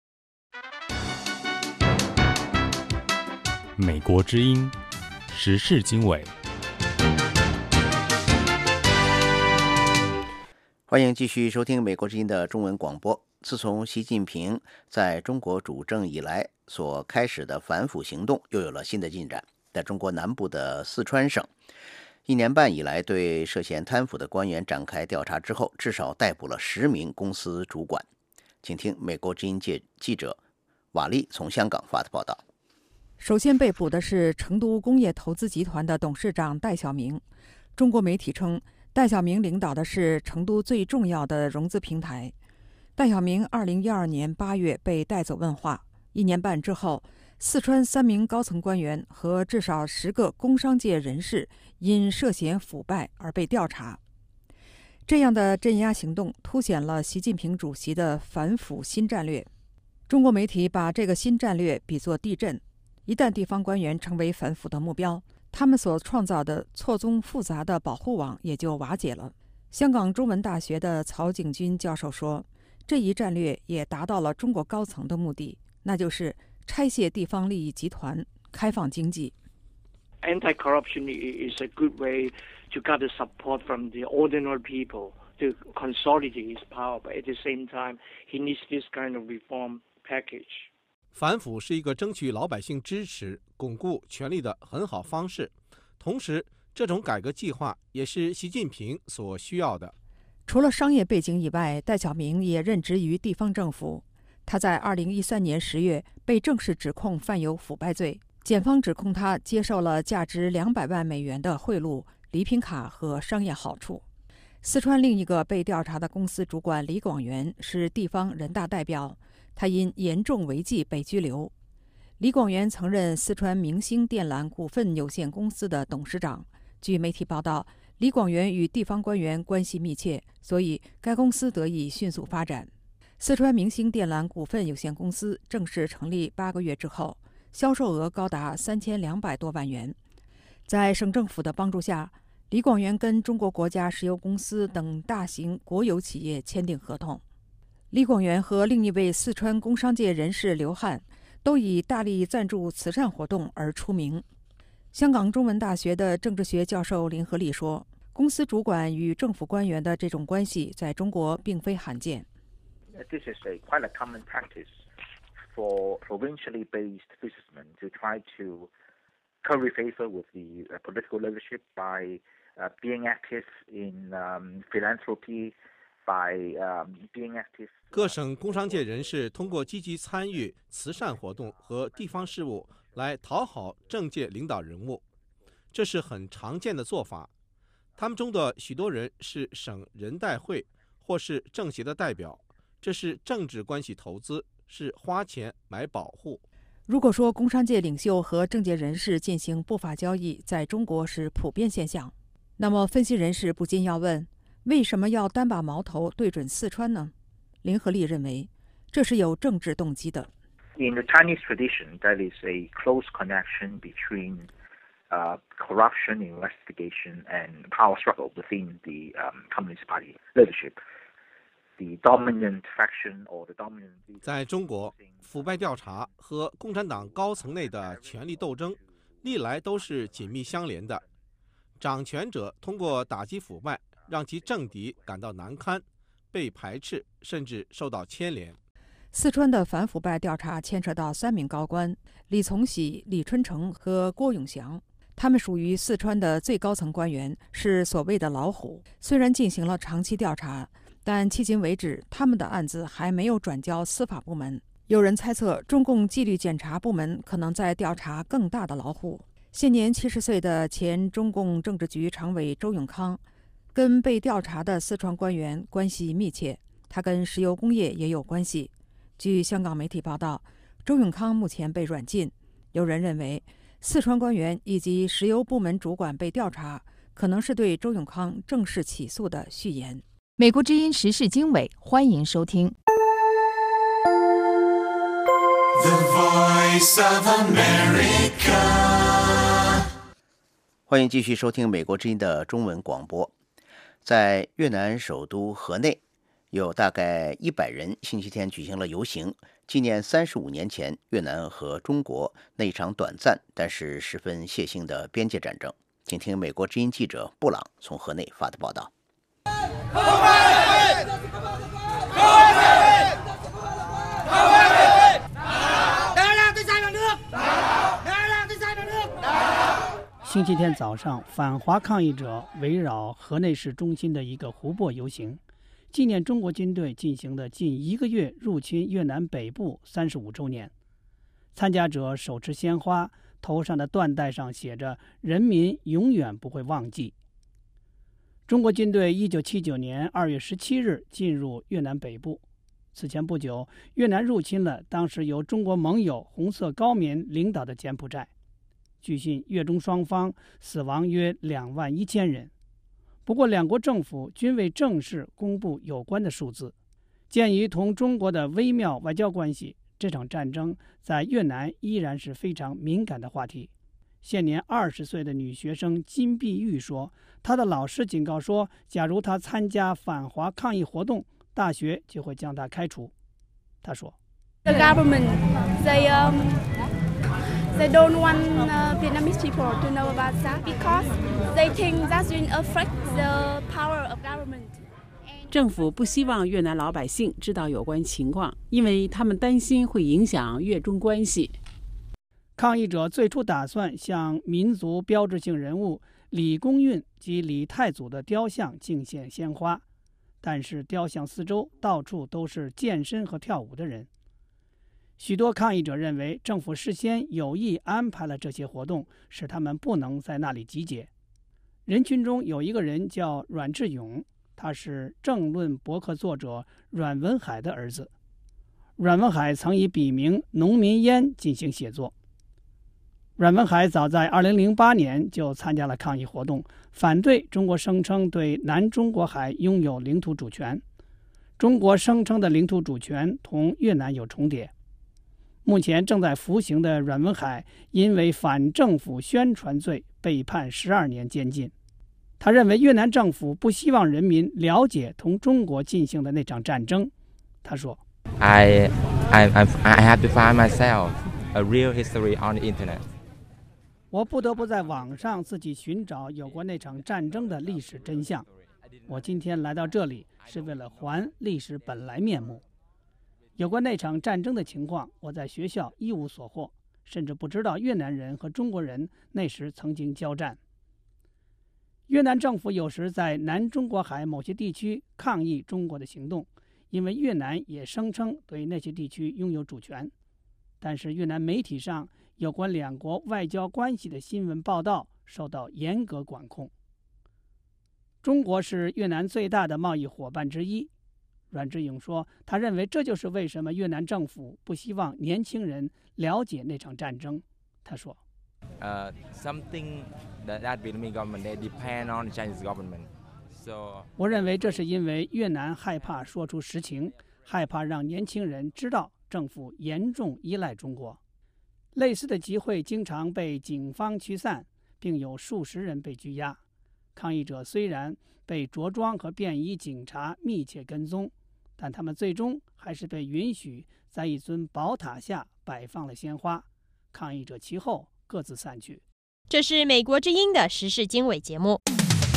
美国之音时事经纬， 欢迎继续收听美国之音的中文广播。自从习近平在中国主政以来所开始的反腐行动又有了新的进展。在中国南部的四川省，一年半以来对涉嫌贪腐的官员展开调查之后，至少逮捕了十名公司主管。请听美国之音记者瓦利从香港发的报道。 首先被捕的是成都工业投资集团的董事长戴晓明。中国媒体称，戴晓明领导的是成都最重要的融资平台。戴晓明二零一二年八月被带走问话，一年半之后，四川三名高层官员和至少十个工商界人士因涉嫌腐败而被调查。这样的镇压行动凸显了习近平主席的反腐新战略。中国媒体把这个新战略比作地震，一旦地方官员成为反腐的目标，他们所创造的错综复杂的保护网也就瓦解了。香港中文大学的曹景军教授说，这一战略也达到了中国高层的目的，那就是拆卸地方利益集团，开放经济。 Anti-corruption is a good way to gather support from the ordinary people to consolidate his power, but at the same time, he needs this kind of reform package. 反腐是一个争取老百姓支持、巩固权力的很好方式，同时这种改革计划也是习近平所需要的。 除了商业背景以外，戴晓明也任职于地方政府。他在二零一三年十月被正式指控犯有腐败罪，检方指控他接受了价值两百万美元的贿赂、礼品卡和商业好处。四川另一个被调查的公司主管李广元是地方人大代表，他因严重违纪被拘留。李广元曾任四川明星电缆股份有限公司的董事长。据媒体报道，李广元与地方官员关系密切，所以该公司得以迅速发展。四川明星电缆股份有限公司正式成立八个月之后，销售额高达三千两百多万元。在省政府的帮助下，李广元跟中国国家石油公司等大型国有企业签订合同。李广元和另一位四川工商界人士刘汉都以大力赞助慈善活动而出名。香港中文大学的政治学教授林和利说，公司主管与政府官员的这种关系在中国并非罕见。 This is a quite a common practice for provincially based businessmen to try to curry favor with the uh, political leadership by uh, being active in um, philanthropy, by um, being active. 各省工商界人士通过积极参与慈善活动和地方事务来讨好政界领导人物，这是很常见的做法。他们中的许多人是省人代会或是政协的代表。这是政治关系投资，是花钱买保护。 如果说工商界领袖和政界人士进行不法交易在中国是普遍现象，那么分析人士不禁要问，为什么要单把矛头对准四川呢？林和利认为，这是有政治动机的。 In the Chinese tradition, there is a close connection between uh, corruption investigation and power struggle within the um, Communist Party leadership.The dominant faction or the dominant... 在中国，腐败调查和共产党高层内的权力斗争历来都是紧密相连的。掌权者通过打击腐败，让其政敌感到难堪，被排斥，甚至受到牵连。 四川的反腐败调查牵扯到三名高官：李从喜、李春城和郭永祥。他们属于四川的最高层官员，是所谓的老虎。虽然进行了长期调查，但迄今为止，他们的案子还没有转交司法部门。有人猜测，中共纪律检查部门可能在调查更大的老虎。现年七十岁的前中共政治局常委周永康，跟被调查的四川官员关系密切，他跟石油工业也有关系。据香港媒体报道，周永康目前被软禁。有人认为，四川官员以及石油部门主管被调查，可能是对周永康正式起诉的序言。 美国之音时事经纬，欢迎收听。 The Voice of America。 欢迎继续收听美国之音的中文广播。在越南首都河内，有大概一百人星期天举行了游行，纪念三十五年前越南和中国那一场短暂但是十分血腥的边界战争。请听美国之音记者布朗从河内发的报道。 星期天早上，反华抗议者围绕河内市中心的一个湖泊游行，纪念中国军队进行的近一个月入侵越南北部三十五周年。参加者手持鲜花，头上的缎带上写着“人民永远不会忘记”。中国军队一九七九年二月十七日进入越南北部。此前不久，越南入侵了当时由中国盟友红色高棉领导的柬埔寨。据信，越中双方死亡约两万一千人。不过，两国政府均未正式公布有关的数字。鉴于同中国的微妙外交关系，这场战争在越南依然是非常敏感的话题。现年二十岁的女学生金碧玉说，她的老师警告说，假如她参加反华抗议活动，大学就会将她开除。她说 The government, they, um, they don't want uh, Vietnamese people to know about that because they think that will affect the power of government. 政府不希望越南老百姓知道有关情况，因为他们担心会影响越中关系。 抗议者最初打算向民族标志性人物李公运及李太祖的雕像敬献鲜花，但是雕像四周到处都是健身和跳舞的人。许多抗议者认为政府事先有意安排了这些活动，使他们不能在那里集结。人群中有一个人叫阮志勇，他是政论博客作者阮文海的儿子。阮文海曾以笔名农民烟进行写作。阮文海早在二零零八年就参加了抗议活动，反对中国声称对南中国海拥有领土主权。中国声称的领土主权同越南有重叠。目前正在服刑的阮文海因为反政府宣传罪被判十二年监禁。他认为越南政府不希望人民了解同中国进行的那场战争。他说 I, I, I have to find myself a real history on the internet. 我不得不在网上自己寻找有关那场战争的历史真相。我今天来到这里是为了还历史本来面目。有关那场战争的情况，我在学校一无所获，甚至不知道越南人和中国人那时曾经交战。越南政府有时在南中国海某些地区抗议中国的行动，因为越南也声称对那些地区拥有主权。但是越南媒体上有关两国外交关系的新闻报道受到严格管控。中国是越南最大的贸易伙伴之一。阮志勇说，他认为这就是为什么越南政府不希望年轻人了解那场战争。他说 Uh, something that, that Vietnamese government, they depend on the Chinese government. So, 我认为这是因为越南害怕说出实情，害怕让年轻人知道政府严重依赖中国。类似的集会经常被警方驱散，并有数十人被拘押。抗议者虽然被着装和便衣警察密切跟踪，但他们最终还是被允许在一尊宝塔下摆放了鲜花。抗议者其后各自散去。 这是美国之音的时事经纬节目。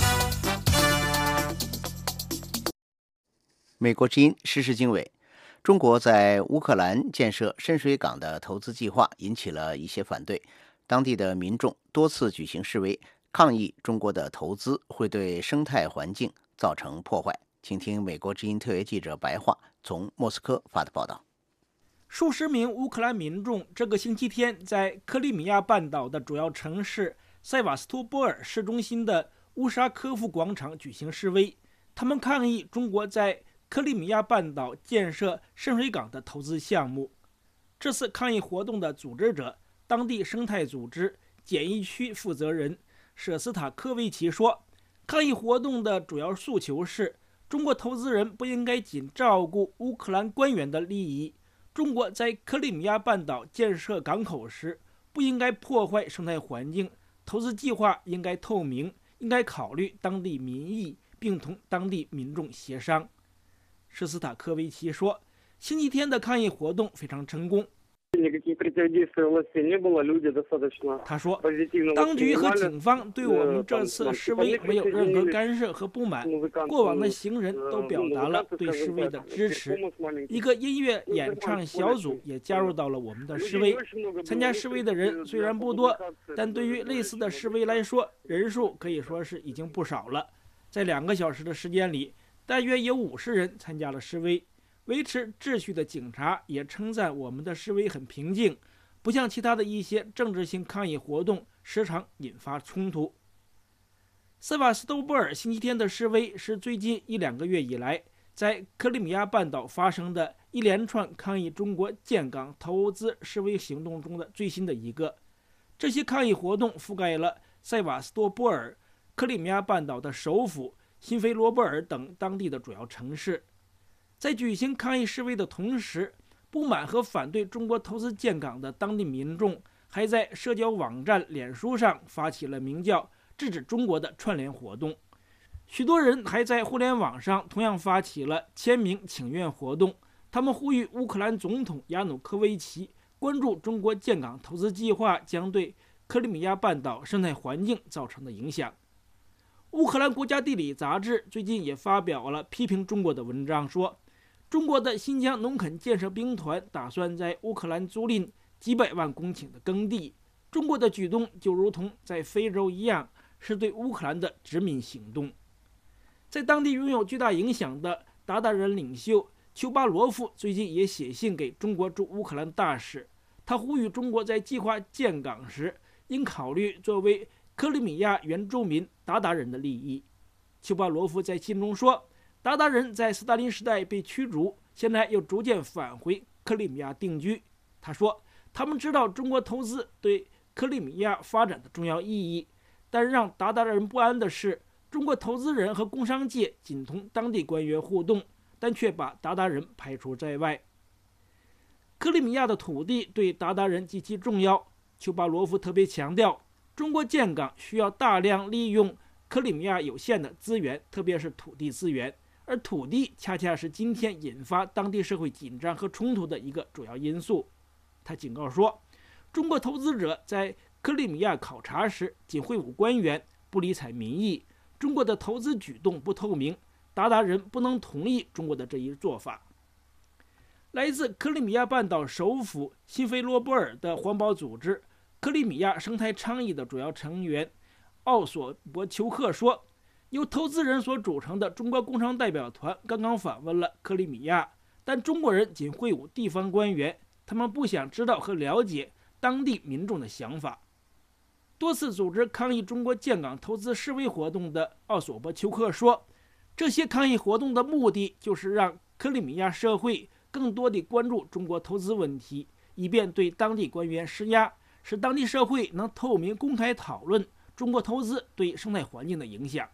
美国之音时事经纬，中国在乌克兰建设深水港的投资计划引起了一些反对，当地的民众多次举行示威，抗议中国的投资会对生态环境造成破坏。请听美国之音特约记者白桦从莫斯科发的报道。 数十名乌克兰民众这个星期天在克里米亚半岛的主要城市塞瓦斯托波尔市中心的乌沙科夫广场举行示威，他们抗议中国在克里米亚半岛建设深水港的投资项目。这次抗议活动的组织者，当地生态组织检疫区负责人舍斯塔科维奇说，抗议活动的主要诉求是中国投资人不应该仅照顾乌克兰官员的利益，中国在克里米亚半岛建设港口时不应该破坏生态环境，投资计划应该透明，应该考虑当地民意，并同当地民众协商。施斯塔科维奇说，星期天的抗议活动非常成功。他说，当局和警方对我们这次示威没有任何干涉和不满，过往的行人都表达了对示威的支持。一个音乐演唱小组也加入到了我们的示威。参加示威的人虽然不多，但对于类似的示威来说，人数可以说是已经不少了。在两个小时的时间里，大约有五十人参加了示威。维持秩序的警察也称赞我们的示威很平静，不像其他的一些政治性抗议活动时常引发冲突。塞瓦斯托波尔星期天的示威是最近一两个月以来在克里米亚半岛发生的一连串抗议中国建港投资示威行动中的最新的一个。这些抗议活动覆盖了塞瓦斯托波尔、克里米亚半岛的首府辛菲罗波尔等当地的主要城市。在举行抗议示威的同时，不满和反对中国投资建港的当地民众还在社交网站脸书上发起了名叫“制止中国”的串联活动。许多人还在互联网上同样发起了签名请愿活动，他们呼吁乌克兰总统亚努科维奇关注中国建港投资计划将对克里米亚半岛生态环境造成的影响。乌克兰国家地理杂志最近也发表了批评中国的文章，说中国的新疆农垦建设兵团打算在乌克兰租赁几百万公顷的耕地，中国的举动就如同在非洲一样， 是对乌克兰的殖民行动。在当地拥有巨大影响的鞑靼人领袖丘巴罗夫最近也写信给中国驻乌克兰大使，他呼吁中国在计划建港时应考虑作为克里米亚原住民鞑靼人的利益。丘巴罗夫在信中说，鞑靼人在斯大林时代被驱逐，现在又逐渐返回克里米亚定居。他说，他们知道中国投资对克里米亚发展的重要意义，但让鞑靼人不安的是，中国投资人和工商界仅同当地官员互动，但却把鞑靼人排除在外。克里米亚的土地对鞑靼人极其重要，丘巴罗夫特别强调，中国建港需要大量利用克里米亚有限的资源，特别是土地资源，而土地恰恰是今天引发当地社会紧张和冲突的一个主要因素。他警告说，中国投资者在克里米亚考察时仅会晤官员，不理睬民意，中国的投资举动不透明，鞑靼人不能同意中国的这一做法。来自克里米亚半岛首府新菲罗波尔的环保组织克里米亚生态倡议的主要成员奥索博丘克说，由投资人所组成的中国工商代表团刚刚访问了克里米亚，但中国人仅会晤地方官员，他们不想知道和了解当地民众的想法。多次组织抗议中国建港投资示威活动的奥索博丘克说，这些抗议活动的目的就是让克里米亚社会更多地关注中国投资问题，以便对当地官员施压，使当地社会能透明公开讨论中国投资对生态环境的影响。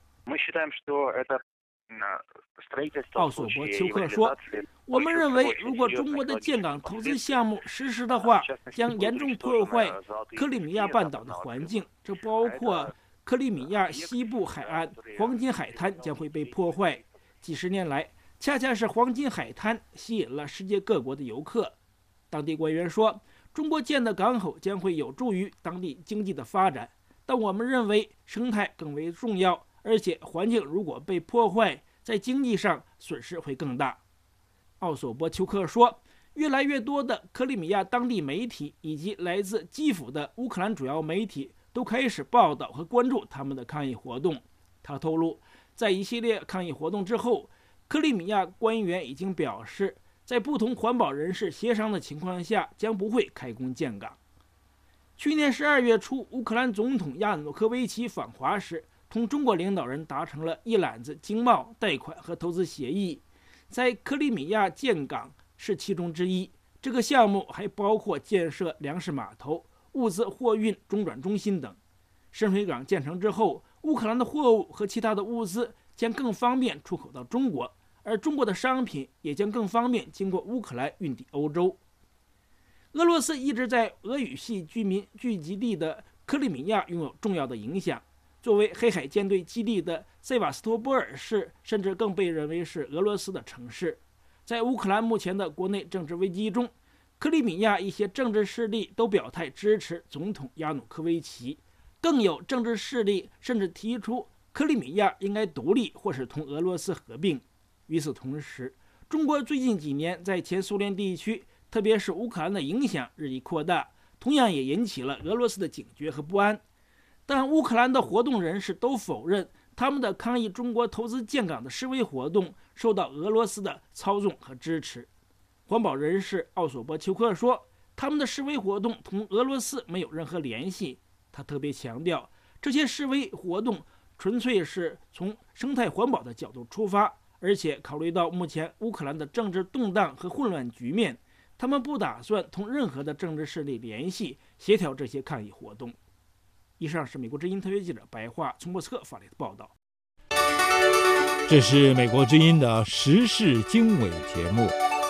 奥索博丘克说，我们认为如果中国的建港投资项目实施的话，将严重破坏克里米亚半岛的环境，这包括克里米亚西部海岸黄金海滩将会被破坏。几十年来，恰恰是黄金海滩吸引了世界各国的游客。当地官员说，中国建的港口将会有助于当地经济的发展，但我们认为生态更为重要，而且环境如果被破坏，在经济上损失会更大。奥索博丘克说，越来越多的克里米亚当地媒体以及来自基辅的乌克兰主要媒体都开始报道和关注他们的抗议活动。他透露，在一系列抗议活动之后，克里米亚官员已经表示，在不同环保人士协商的情况下，将不会开工建港。去年十二月初，乌克兰总统亚努科维奇访华时，同中国领导人达成了一揽子经贸、贷款和投资协议，在克里米亚建港是其中之一。这个项目还包括建设粮食码头、物资货运中转中心等。深水港建成之后，乌克兰的货物和其他的物资将更方便出口到中国，而中国的商品也将更方便经过乌克兰运抵欧洲。俄罗斯一直在俄语系居民聚集地的克里米亚拥有重要的影响。作为黑海舰队基地的塞瓦斯托波尔市，甚至更被认为是俄罗斯的城市。在乌克兰目前的国内政治危机中，克里米亚一些政治势力都表态支持总统亚努科维奇，更有政治势力甚至提出克里米亚应该独立或是同俄罗斯合并。与此同时，中国最近几年在前苏联地区，特别是乌克兰的影响日益扩大，同样也引起了俄罗斯的警觉和不安。但乌克兰的活动人士都否认他们的抗议中国投资建港的示威活动受到俄罗斯的操纵和支持。环保人士奥索波丘克说，他们的示威活动同俄罗斯没有任何联系。他特别强调，这些示威活动纯粹是从生态环保的角度出发，而且考虑到目前乌克兰的政治动荡和混乱局面，他们不打算同任何的政治势力联系协调这些抗议活动。以上是美国之音特约记者白桦从莫斯科发来的报道。 这是美国之音的时事经纬节目。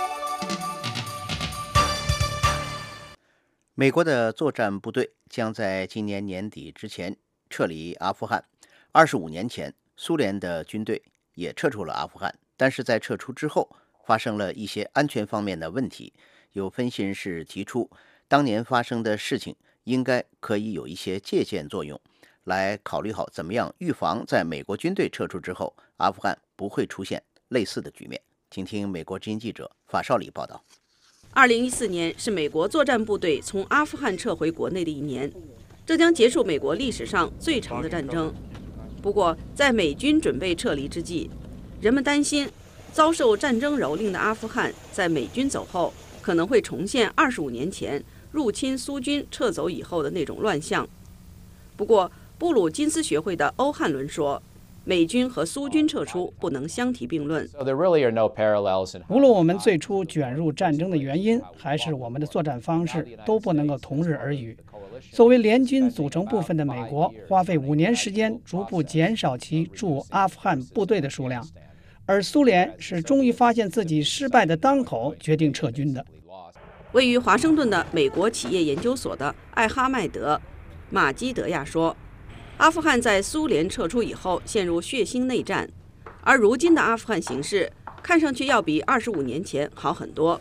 美国的作战部队将在今年年底之前撤离阿富汗。二十五年前，苏联的军队也撤出了阿富汗，但是在撤出之后，发生了一些安全方面的问题。有分析人士提出，当年发生的事情应该可以有一些借鉴作用，来考虑好怎么样预防在美国军队撤出之后，阿富汗不会出现类似的局面。请听美国之音记者法绍里报道。 二零一四年是美国作战部队从阿富汗撤回国内的一年。 这将结束美国历史上最长的战争。不过，在美军准备撤离之际，人们担心遭受战争蹂躏的阿富汗在美军走后可能会重现二十五年前入侵苏军撤走以后的那种乱象。不过，布鲁金斯学会的欧汉伦说，美军和苏军撤出不能相提并论。 无论我们最初卷入战争的原因，还是我们的作战方式，都不能够同日而语。作为联军组成部分的美国，花费五年时间逐步减少其驻阿富汗部队的数量，而苏联是终于发现自己失败的当口，决定撤军的。 位于华盛顿的美国企业研究所的艾哈迈德·马基德亚说，阿富汗在苏联撤出以后陷入血腥内战，而如今的阿富汗形势看上去要比二十五年前好很多。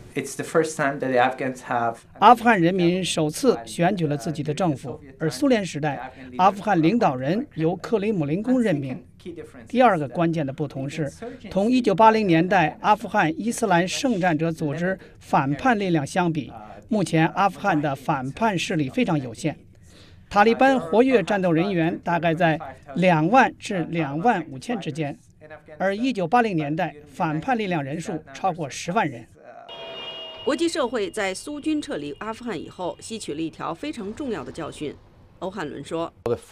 阿富汗人民首次选举了自己的政府，而苏联时代，阿富汗领导人由克里姆林宫任命。第二个关键的不同是，同一九八零年代阿富汗伊斯兰圣战者组织反叛力量相比，目前阿富汗的反叛势力非常有限。塔利班活跃战斗人员大概在两万至两万五千之间，而一九八零年代反叛力量人数超过十万人。 国际社会在苏军撤离阿富汗以后，吸取了一条非常重要的教训。欧汉伦说，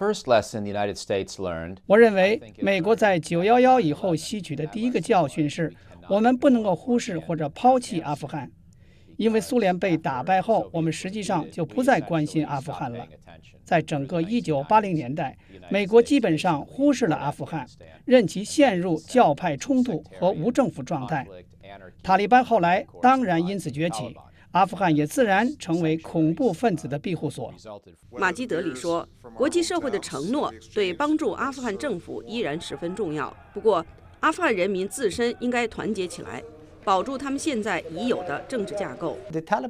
我认为美国在九一一以后吸取的第一个教训是，我们不能够忽视或者抛弃阿富汗。因为苏联被打败后，我们实际上就不再关心阿富汗了。在整个一九八零年代，美国基本上忽视了阿富汗，任其陷入教派冲突和无政府状态。塔利班后来当然因此崛起，阿富汗也自然成为恐怖分子的庇护所。 马基德里说，国际社会的承诺对帮助阿富汗政府依然十分重要，不过阿富汗人民自身应该团结起来，保住他们现在已有的政治架构。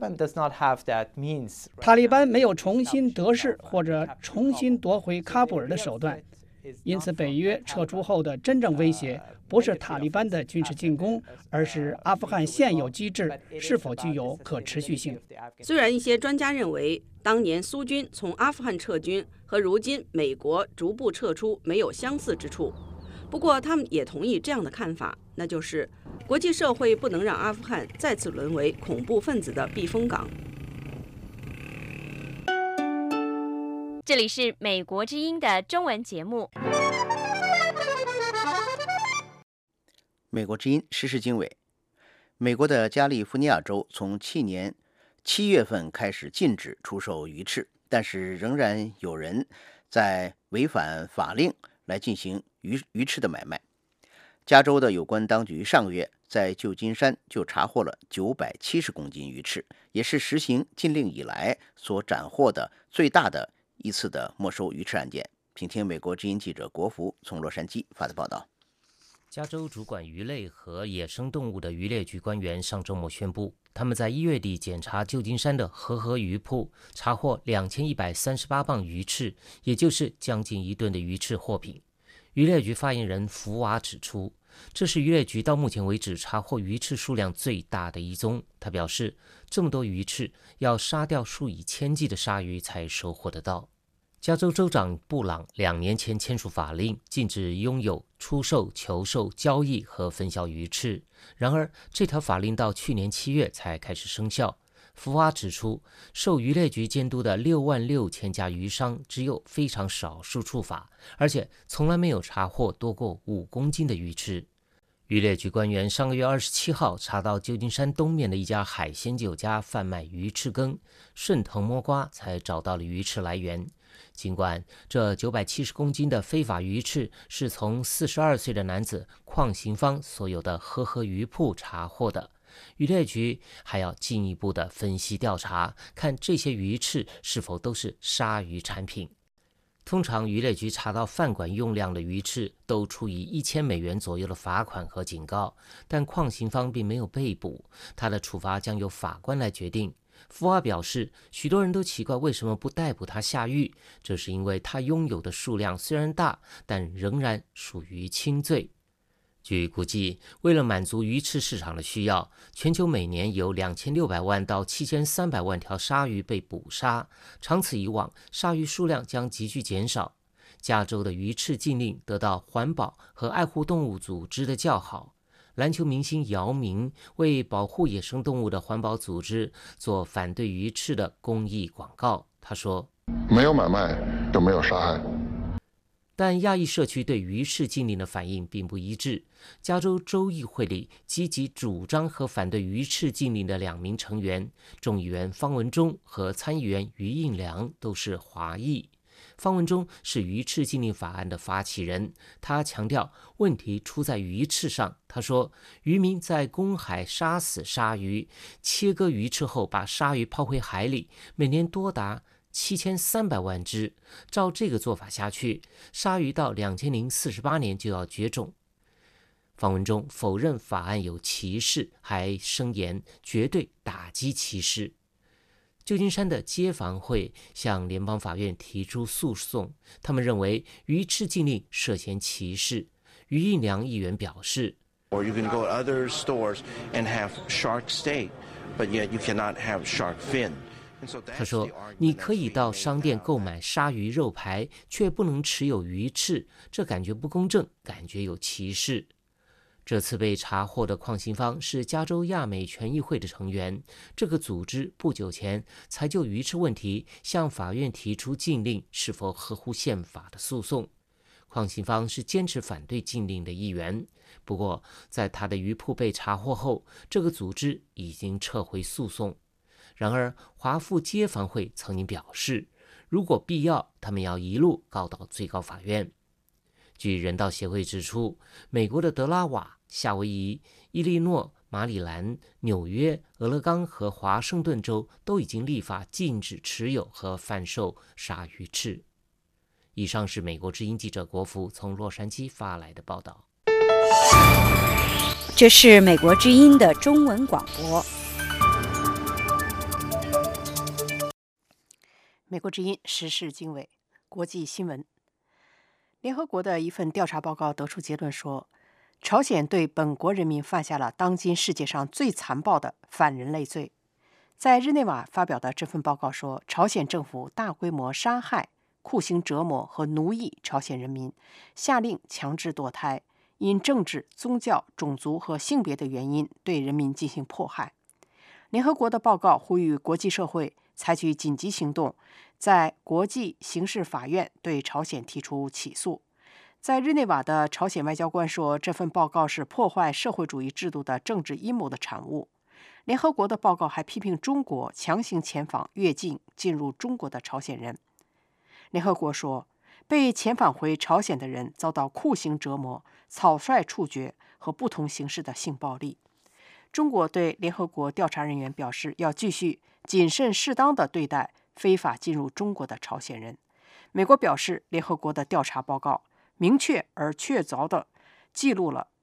塔利班没有重新得势或者重新夺回喀布尔的手段，因此北约撤出后的真正威胁不是塔利班的军事进攻，而是阿富汗现有机制是否具有可持续性。 虽然一些专家认为，当年苏军从阿富汗撤军和如今美国逐步撤出没有相似之处，不过他们也同意这样的看法，那就是国际社会不能让阿富汗再次沦为恐怖分子的避风港。 这里是美国之音的中文节目。 美国之音时事经纬。美国的加利福尼亚州从去年七月份开始禁止出售鱼翅，但是仍然有人在违反法令来进行鱼鱼翅的买卖。加州的有关当局上个月在旧金山就查获了九百七十公斤鱼翅，也是实行禁令以来所斩获的最大的一次的没收鱼翅案件。请听美国之音记者国福从洛杉矶发的报道。 加州主管鱼类和野生动物的渔猎局官员上周末宣布，他们在一月底检查旧金山的和和鱼铺，查获两千一百三十八磅鱼翅，也就是将近一吨的鱼翅货品。渔猎局发言人福瓦指出，这是渔猎局到目前为止查获鱼翅数量最大的一宗。他表示，这么多鱼翅要杀掉数以千计的鲨鱼才收获得到。加州州长布朗两年前签署法令，禁止拥有、出售、求售、交易和分销鱼翅。然而，这条法令到去年七月才开始生效。福瓦指出，受渔猎局监督的六万六千家渔商只有非常少数触法，而且从来没有查获多过五公斤的鱼翅。渔猎局官员上个月二十七号查到旧金山东面的一家海鲜酒家贩卖鱼翅羹，顺藤摸瓜才找到了鱼翅来源。尽管这九百七十公斤的非法鱼翅是从四十二岁的男子邝行芳所有的和和鱼铺查获的，渔猎局还要进一步的分析调查，看这些鱼翅是否都是鲨鱼产品。通常渔猎局查到饭馆用量的鱼翅都处以一千美元左右的罚款和警告，但邝行芳并没有被捕，他的处罚将由法官来决定。福瓦表示，许多人都奇怪为什么不逮捕他下狱，这是因为他拥有的数量虽然大，但仍然属于轻罪。 据估计，为了满足鱼翅市场的需要，全球每年有两千六百万到七千三百万条鲨鱼被捕杀，长此以往，鲨鱼数量将急剧减少。加州的鱼翅禁令得到环保和爱护动物组织的叫好。篮球明星姚明为保护野生动物的环保组织做反对鱼翅的公益广告。他说：“ 没有买卖，就没有杀害。” 但亚裔社区对鱼翅禁令的反应并不一致。加州州议会里积极主张和反对鱼翅禁令的两名成员，众议员方文忠和参议员余应良都是华裔。方文忠是鱼翅禁令法案的发起人，他强调问题出在鱼翅上。他说，渔民在公海杀死鲨鱼，切割鱼翅后把鲨鱼抛回海里，每年多达七千三百万只。照这个做法下去，鲨鱼到两千零四十八年就要绝种。方文忠否认法案有歧视，还声言绝对打击歧视。旧金山的街坊会向联邦法院提出诉讼，他们认为鱼翅禁令涉嫌歧视。余应良议员表示， Or you can go to other stores and have shark steak, but yet you cannot have shark fin. 他说，你可以到商店购买鲨鱼肉排，却不能持有鱼翅，这感觉不公正，感觉有歧视。这次被查获的邝信芳是加州亚美权益会的成员，这个组织不久前才就鱼翅问题向法院提出禁令是否合乎宪法的诉讼。邝信芳是坚持反对禁令的一员，不过在他的鱼铺被查获后，这个组织已经撤回诉讼。然而华富街坊会曾经表示，如果必要，他们要一路告到最高法院。据人道协会指出，美国的德拉瓦、夏威夷、伊利诺、马里兰、纽约、俄勒冈和华盛顿州都已经立法禁止持有和贩售鲨鱼翅。以上是美国之音记者国福从洛杉矶发来的报道。 这是美国之音的中文广播。美国之音时事经纬国际新闻。联合国的一份调查报告得出结论说，朝鲜对本国人民犯下了当今世界上最残暴的反人类罪。在日内瓦发表的这份报告说，朝鲜政府大规模杀害、酷刑折磨和奴役朝鲜人民，下令强制堕胎，因政治、宗教、种族和性别的原因对人民进行迫害。联合国的报告呼吁国际社会采取紧急行动，在国际刑事法院对朝鲜提出起诉。在日内瓦的朝鲜外交官说，这份报告是破坏社会主义制度的政治阴谋的产物。联合国的报告还批评中国强行遣返越境进入中国的朝鲜人。联合国说，被遣返回朝鲜的人遭到酷刑折磨、草率处决和不同形式的性暴力。中国对联合国调查人员表示，要继续谨慎适当地对待非法进入中国的朝鲜人。美国表示，联合国的调查报告明确而确凿地记录了